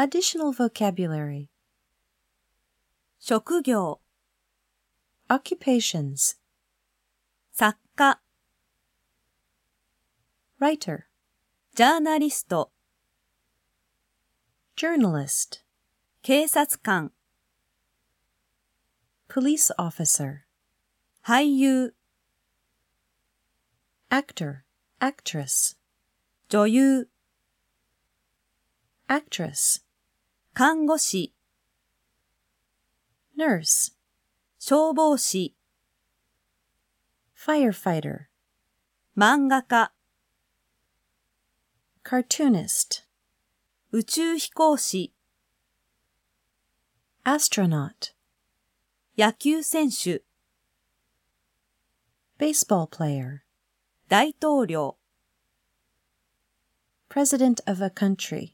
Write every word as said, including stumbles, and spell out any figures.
Additional vocabulary. 職業 Occupations. 作家 Writer. ジャーナリスト Journalist. 警察官 Police officer. 俳優 Actor. Actress. 女優 Actress. 看護師 Nurse. 消防士 Firefighter. 漫画家 Cartoonist. 宇宙飛行士 Astronaut. 野球選手 Baseball player. 大統領 President of a country.